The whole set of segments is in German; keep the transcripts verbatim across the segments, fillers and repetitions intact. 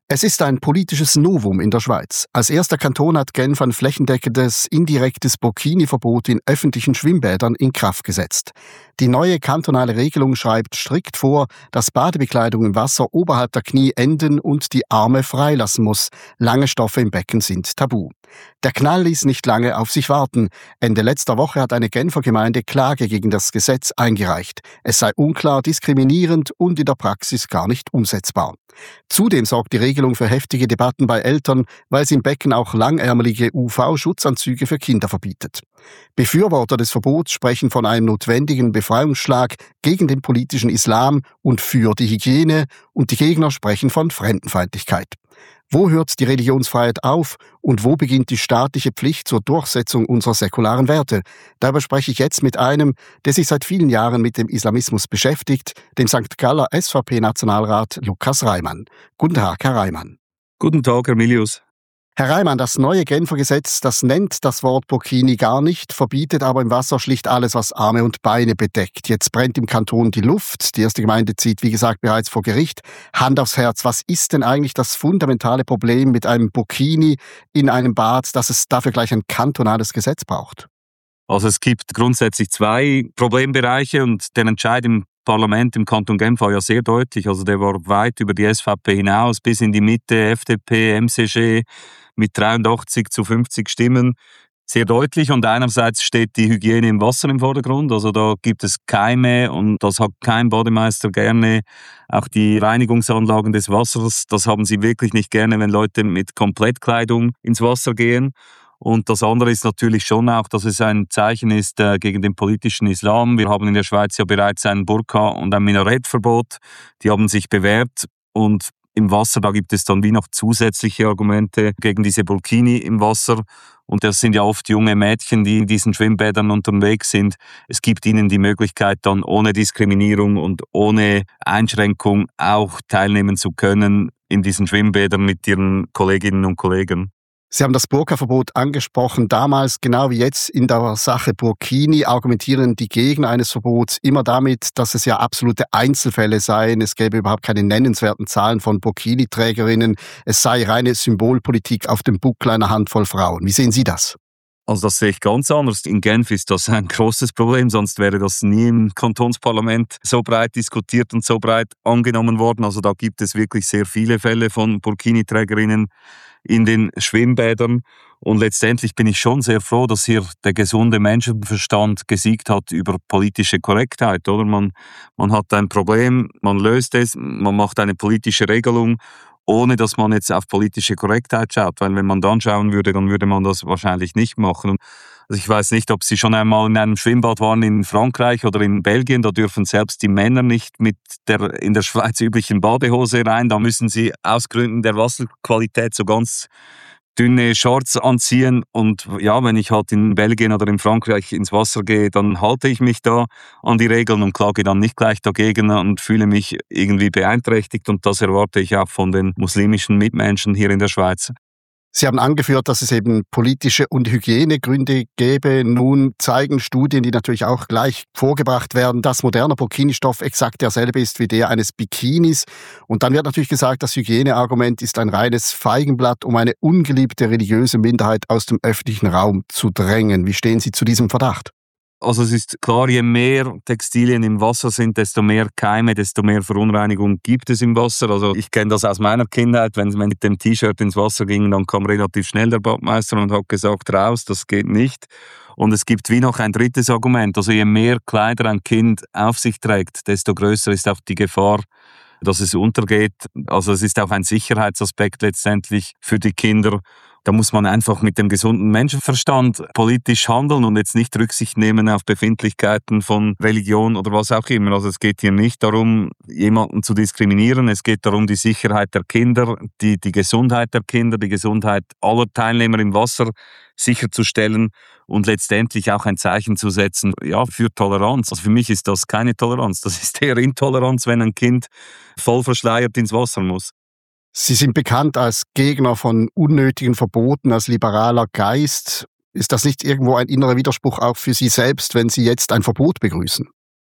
Es ist ein politisches Novum in der Schweiz. Als erster Kanton hat Genf ein flächendeckendes, indirektes Burkini-Verbot in öffentlichen Schwimmbädern in Kraft gesetzt. Die neue kantonale Regelung schreibt strikt vor, dass Badebekleidung im Wasser oberhalb der Knie enden und die Arme freilassen muss. Lange Stoffe im Becken sind tabu. Der Knall ließ nicht lange auf sich warten. Ende letzter Woche hat eine Genfer Gemeinde Klage gegen das Gesetz eingereicht. Es sei unklar, diskriminierend und in der Praxis gar nicht umsetzbar. Zudem sorgt die Regelung für heftige Debatten bei Eltern, weil sie im Becken auch langärmelige U V-Schutzanzüge für Kinder verbietet. Befürworter des Verbots sprechen von einem notwendigen Befreiungsschlag gegen den politischen Islam und für die Hygiene, und die Gegner sprechen von Fremdenfeindlichkeit. Wo hört die Religionsfreiheit auf und wo beginnt die staatliche Pflicht zur Durchsetzung unserer säkularen Werte? Darüber spreche ich jetzt mit einem, der sich seit vielen Jahren mit dem Islamismus beschäftigt, dem Sankt Galler S V P-Nationalrat Lukas Reimann. Guten Tag, Herr Reimann. Guten Tag, Herr Milius. Herr Reimann, das neue Genfer Gesetz, das nennt das Wort Burkini gar nicht, verbietet aber im Wasser schlicht alles, was Arme und Beine bedeckt. Jetzt brennt im Kanton die Luft. Die erste Gemeinde zieht, wie gesagt, bereits vor Gericht. Hand aufs Herz, was ist denn eigentlich das fundamentale Problem mit einem Burkini in einem Bad, dass es dafür gleich ein kantonales Gesetz braucht? Also es gibt grundsätzlich zwei Problembereiche und der Entscheid im Parlament im Kanton Genf war ja sehr deutlich. Also der war weit über die S V P hinaus, bis in die Mitte, F D P, M C G mit dreiundachtzig zu fünfzig Stimmen. Sehr deutlich, und einerseits steht die Hygiene im Wasser im Vordergrund, also da gibt es Keime und das hat kein Bademeister gerne. Auch die Reinigungsanlagen des Wassers, das haben sie wirklich nicht gerne, wenn Leute mit Komplettkleidung ins Wasser gehen. Und das andere ist natürlich schon auch, dass es ein Zeichen ist äh, gegen den politischen Islam. Wir haben in der Schweiz ja bereits ein Burka- und ein Minarettverbot. Die haben sich bewährt, und im Wasser, da gibt es dann wie noch zusätzliche Argumente gegen diese Burkini im Wasser. Und das sind ja oft junge Mädchen, die in diesen Schwimmbädern unterwegs sind. Es gibt ihnen die Möglichkeit, dann ohne Diskriminierung und ohne Einschränkung auch teilnehmen zu können in diesen Schwimmbädern mit ihren Kolleginnen und Kollegen. Sie haben das Burka-Verbot angesprochen. Damals, genau wie jetzt in der Sache Burkini, argumentieren die Gegner eines Verbots immer damit, dass es ja absolute Einzelfälle seien. Es gäbe überhaupt keine nennenswerten Zahlen von Burkini-Trägerinnen. Es sei reine Symbolpolitik auf dem Buckel einer Handvoll Frauen. Wie sehen Sie das? Also das sehe ich ganz anders. In Genf ist das ein großes Problem, sonst wäre das nie im Kantonsparlament so breit diskutiert und so breit angenommen worden. Also da gibt es wirklich sehr viele Fälle von Burkini-Trägerinnen in den Schwimmbädern. Und letztendlich bin ich schon sehr froh, dass hier der gesunde Menschenverstand gesiegt hat über politische Korrektheit. Oder? Man, man hat ein Problem, man löst es, man macht eine politische Regelung, ohne dass man jetzt auf politische Korrektheit schaut. Weil wenn man dann schauen würde, dann würde man das wahrscheinlich nicht machen. Also ich weiß nicht, ob Sie schon einmal in einem Schwimmbad waren in Frankreich oder in Belgien. Da dürfen selbst die Männer nicht mit der in der Schweiz üblichen Badehose rein. Da müssen sie aus Gründen der Wasserqualität so ganz dünne Shorts anziehen. Und ja, wenn ich halt in Belgien oder in Frankreich ins Wasser gehe, dann halte ich mich da an die Regeln und klage dann nicht gleich dagegen und fühle mich irgendwie beeinträchtigt. Und das erwarte ich auch von den muslimischen Mitmenschen hier in der Schweiz. Sie haben angeführt, dass es eben politische und Hygienegründe gäbe. Nun zeigen Studien, die natürlich auch gleich vorgebracht werden, dass moderner Burkini-Stoff exakt derselbe ist wie der eines Bikinis. Und dann wird natürlich gesagt, das Hygieneargument ist ein reines Feigenblatt, um eine ungeliebte religiöse Minderheit aus dem öffentlichen Raum zu drängen. Wie stehen Sie zu diesem Verdacht? Also es ist klar, je mehr Textilien im Wasser sind, desto mehr Keime, desto mehr Verunreinigung gibt es im Wasser. Also ich kenne das aus meiner Kindheit, wenn man mit dem T-Shirt ins Wasser ging, dann kam relativ schnell der Badmeister und hat gesagt, raus, das geht nicht. Und es gibt wie noch ein drittes Argument. Also je mehr Kleider ein Kind auf sich trägt, desto größer ist auch die Gefahr, dass es untergeht. Also es ist auch ein Sicherheitsaspekt letztendlich für die Kinder. Da muss man einfach mit dem gesunden Menschenverstand politisch handeln und jetzt nicht Rücksicht nehmen auf Befindlichkeiten von Religion oder was auch immer. Also es geht hier nicht darum, jemanden zu diskriminieren. Es geht darum, die Sicherheit der Kinder, die, die Gesundheit der Kinder, die Gesundheit aller Teilnehmer im Wasser sicherzustellen und letztendlich auch ein Zeichen zu setzen, ja, für Toleranz. Also für mich ist das keine Toleranz. Das ist eher Intoleranz, wenn ein Kind voll verschleiert ins Wasser muss. Sie sind bekannt als Gegner von unnötigen Verboten, als liberaler Geist. Ist das nicht irgendwo ein innerer Widerspruch auch für Sie selbst, wenn Sie jetzt ein Verbot begrüßen?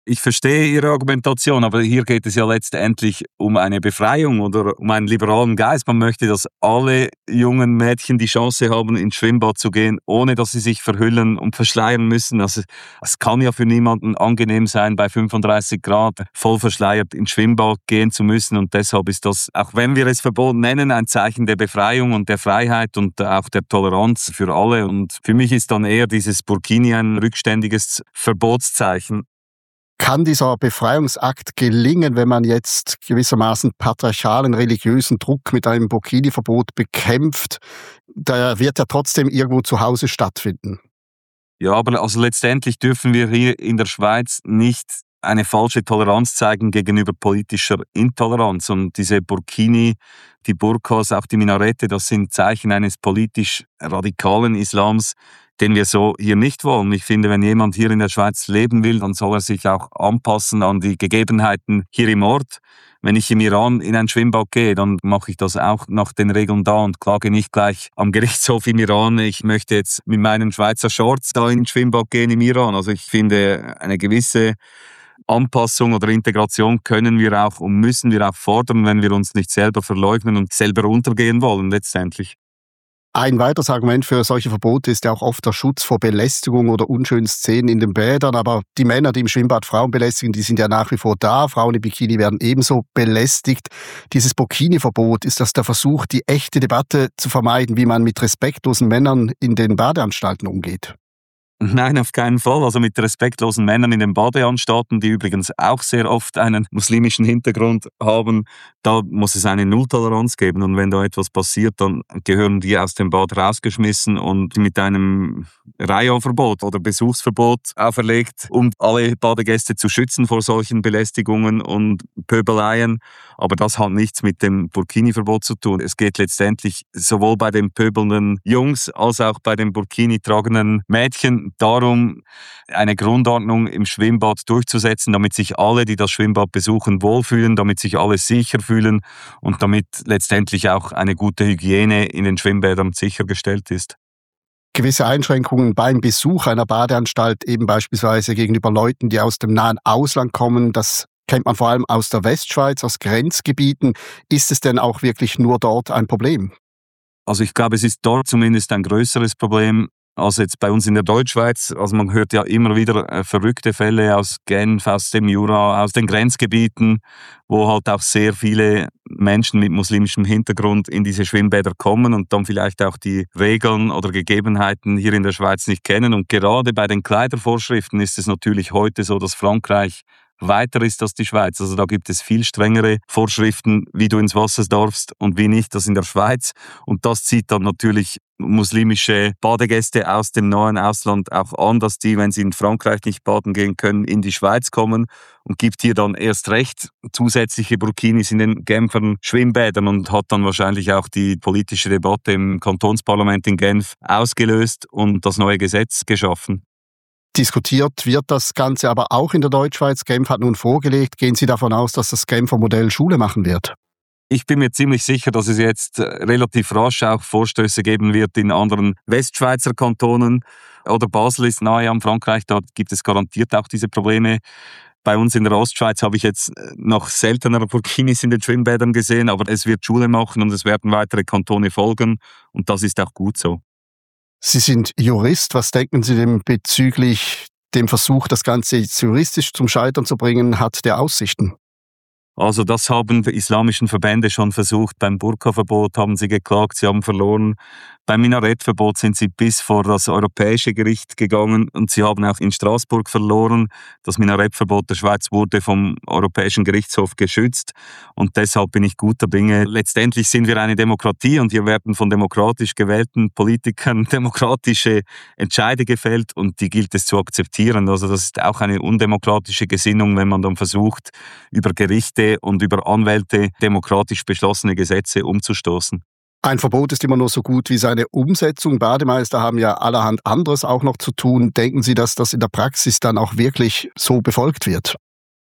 Ich verstehe Ihre Argumentation, aber hier geht es ja letztendlich um eine Befreiung oder um einen liberalen Geist. Man möchte, dass alle jungen Mädchen die Chance haben, ins Schwimmbad zu gehen, ohne dass sie sich verhüllen und verschleiern müssen. Also, es kann ja für niemanden angenehm sein, bei fünfunddreißig Grad voll verschleiert ins Schwimmbad gehen zu müssen. Und deshalb ist das, auch wenn wir es Verbot nennen, ein Zeichen der Befreiung und der Freiheit und auch der Toleranz für alle. Und für mich ist dann eher dieses Burkini ein rückständiges Verbotszeichen. Kann dieser Befreiungsakt gelingen, wenn man jetzt gewissermaßen patriarchalen religiösen Druck mit einem Burkini-Verbot bekämpft? Der wird ja trotzdem irgendwo zu Hause stattfinden. Ja, aber also letztendlich dürfen wir hier in der Schweiz nicht eine falsche Toleranz zeigen gegenüber politischer Intoleranz. Und diese Burkini, die Burkas, auch die Minarette, das sind Zeichen eines politisch radikalen Islams, den wir so hier nicht wollen. Ich finde, wenn jemand hier in der Schweiz leben will, dann soll er sich auch anpassen an die Gegebenheiten hier im Ort. Wenn ich im Iran in ein Schwimmbad gehe, dann mache ich das auch nach den Regeln da und klage nicht gleich am Gerichtshof im Iran, ich möchte jetzt mit meinen Schweizer Shorts da in ein Schwimmbad gehen im Iran. Also ich finde, eine gewisse Anpassung oder Integration können wir auch und müssen wir auch fordern, wenn wir uns nicht selber verleugnen und selber untergehen wollen letztendlich. Ein weiteres Argument für solche Verbote ist ja auch oft der Schutz vor Belästigung oder unschönen Szenen in den Bädern. Aber die Männer, die im Schwimmbad Frauen belästigen, die sind ja nach wie vor da. Frauen im Bikini werden ebenso belästigt. Dieses Burkini-Verbot, ist das der Versuch, die echte Debatte zu vermeiden, wie man mit respektlosen Männern in den Badeanstalten umgeht? Nein, auf keinen Fall. Also mit respektlosen Männern in den Badeanstalten, die übrigens auch sehr oft einen muslimischen Hintergrund haben, da muss es eine Nulltoleranz geben. Und wenn da etwas passiert, dann gehören die aus dem Bad rausgeschmissen und mit einem Reihenverbot oder Besuchsverbot auferlegt, um alle Badegäste zu schützen vor solchen Belästigungen und Pöbeleien. Aber das hat nichts mit dem Burkini-Verbot zu tun. Es geht letztendlich sowohl bei den pöbelnden Jungs als auch bei den Burkini tragenden Mädchen darum, eine Grundordnung im Schwimmbad durchzusetzen, damit sich alle, die das Schwimmbad besuchen, wohlfühlen, damit sich alle sicher fühlen und damit letztendlich auch eine gute Hygiene in den Schwimmbädern sichergestellt ist. Gewisse Einschränkungen beim Besuch einer Badeanstalt, eben beispielsweise gegenüber Leuten, die aus dem nahen Ausland kommen, das kennt man vor allem aus der Westschweiz, aus Grenzgebieten. Ist es denn auch wirklich nur dort ein Problem? Also ich glaube, es ist dort zumindest ein größeres Problem als jetzt bei uns in der Deutschschweiz. Also man hört ja immer wieder äh, verrückte Fälle aus Genf, aus dem Jura, aus den Grenzgebieten, wo halt auch sehr viele Menschen mit muslimischem Hintergrund in diese Schwimmbäder kommen und dann vielleicht auch die Regeln oder Gegebenheiten hier in der Schweiz nicht kennen. Und gerade bei den Kleidervorschriften ist es natürlich heute so, dass Frankreich weiter ist als die Schweiz. Also da gibt es viel strengere Vorschriften, wie du ins Wasser darfst und wie nicht, das in der Schweiz. Und das zieht dann natürlich muslimische Badegäste aus dem nahen Ausland auch an, dass die, wenn sie in Frankreich nicht baden gehen können, in die Schweiz kommen und gibt hier dann erst recht zusätzliche Burkinis in den Genfer Schwimmbädern und hat dann wahrscheinlich auch die politische Debatte im Kantonsparlament in Genf ausgelöst und das neue Gesetz geschaffen. Diskutiert wird das Ganze aber auch in der Deutschschweiz. Genf hat nun vorgelegt. Gehen Sie davon aus, dass das Genfer Modell Schule machen wird? Ich bin mir ziemlich sicher, dass es jetzt relativ rasch auch Vorstöße geben wird in anderen Westschweizer Kantonen. Oder Basel ist nahe am Frankreich, dort gibt es garantiert auch diese Probleme. Bei uns in der Ostschweiz habe ich jetzt noch seltener Burkinis in den Schwimmbädern gesehen, aber es wird Schule machen und es werden weitere Kantone folgen und das ist auch gut so. Sie sind Jurist. Was denken Sie denn bezüglich dem Versuch, das Ganze juristisch zum Scheitern zu bringen, hat der Aussichten? Also das haben die islamischen Verbände schon versucht. Beim Burka-Verbot haben sie geklagt, sie haben verloren. Beim Minarettverbot sind sie bis vor das Europäische Gericht gegangen und sie haben auch in Straßburg verloren. Das Minarettverbot der Schweiz wurde vom Europäischen Gerichtshof geschützt und deshalb bin ich guter Dinge. Letztendlich sind wir eine Demokratie und hier werden von demokratisch gewählten Politikern demokratische Entscheide gefällt und die gilt es zu akzeptieren. Also das ist auch eine undemokratische Gesinnung, wenn man dann versucht, über Gerichte und über Anwälte demokratisch beschlossene Gesetze umzustoßen. Ein Verbot ist immer nur so gut wie seine Umsetzung. Bademeister haben ja allerhand anderes auch noch zu tun. Denken Sie, dass das in der Praxis dann auch wirklich so befolgt wird?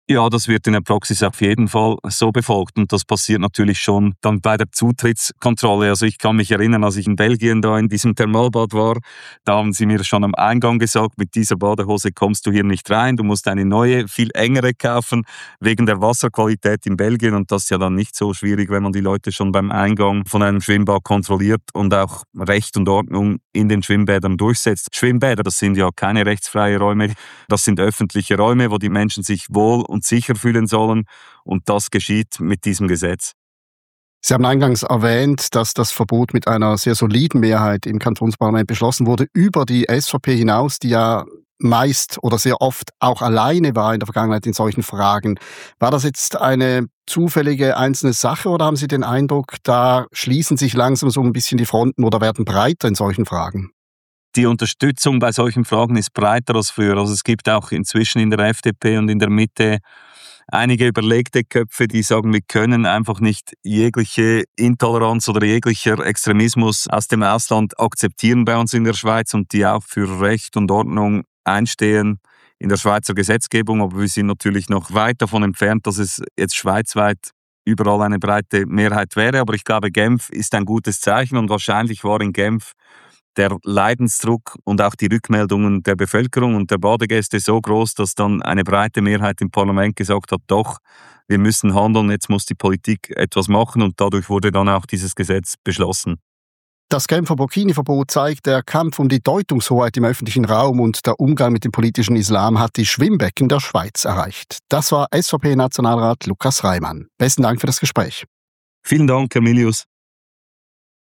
Ja, das wird in der Praxis auf jeden Fall so befolgt und das passiert natürlich schon dann bei der Zutrittskontrolle. Also ich kann mich erinnern, als ich in Belgien da in diesem Thermalbad war, da haben sie mir schon am Eingang gesagt, mit dieser Badehose kommst du hier nicht rein, du musst eine neue, viel engere kaufen, wegen der Wasserqualität in Belgien und das ist ja dann nicht so schwierig, wenn man die Leute schon beim Eingang von einem Schwimmbad kontrolliert und auch Recht und Ordnung in den Schwimmbädern durchsetzt. Schwimmbäder, das sind ja keine rechtsfreie Räume, das sind öffentliche Räume, wo die Menschen sich wohl und sicher fühlen sollen und das geschieht mit diesem Gesetz. Sie haben eingangs erwähnt, dass das Verbot mit einer sehr soliden Mehrheit im Kantonsparlament beschlossen wurde, über die S V P hinaus, die ja meist oder sehr oft auch alleine war in der Vergangenheit in solchen Fragen. War das jetzt eine zufällige einzelne Sache oder haben Sie den Eindruck, da schließen sich langsam so ein bisschen die Fronten oder werden breiter in solchen Fragen? Die Unterstützung bei solchen Fragen ist breiter als früher. Also es gibt auch inzwischen in der F D P und in der Mitte einige überlegte Köpfe, die sagen, wir können einfach nicht jegliche Intoleranz oder jeglicher Extremismus aus dem Ausland akzeptieren bei uns in der Schweiz und die auch für Recht und Ordnung einstehen in der Schweizer Gesetzgebung. Aber wir sind natürlich noch weit davon entfernt, dass es jetzt schweizweit überall eine breite Mehrheit wäre. Aber ich glaube, Genf ist ein gutes Zeichen und wahrscheinlich war in Genf der Leidensdruck und auch die Rückmeldungen der Bevölkerung und der Badegäste so groß, dass dann eine breite Mehrheit im Parlament gesagt hat, doch, wir müssen handeln, jetzt muss die Politik etwas machen und dadurch wurde dann auch dieses Gesetz beschlossen. Das Genfer Burkini-Verbot zeigt, der Kampf um die Deutungshoheit im öffentlichen Raum und der Umgang mit dem politischen Islam hat die Schwimmbecken der Schweiz erreicht. Das war S V P-Nationalrat Lukas Reimann. Besten Dank für das Gespräch. Vielen Dank, Emilius.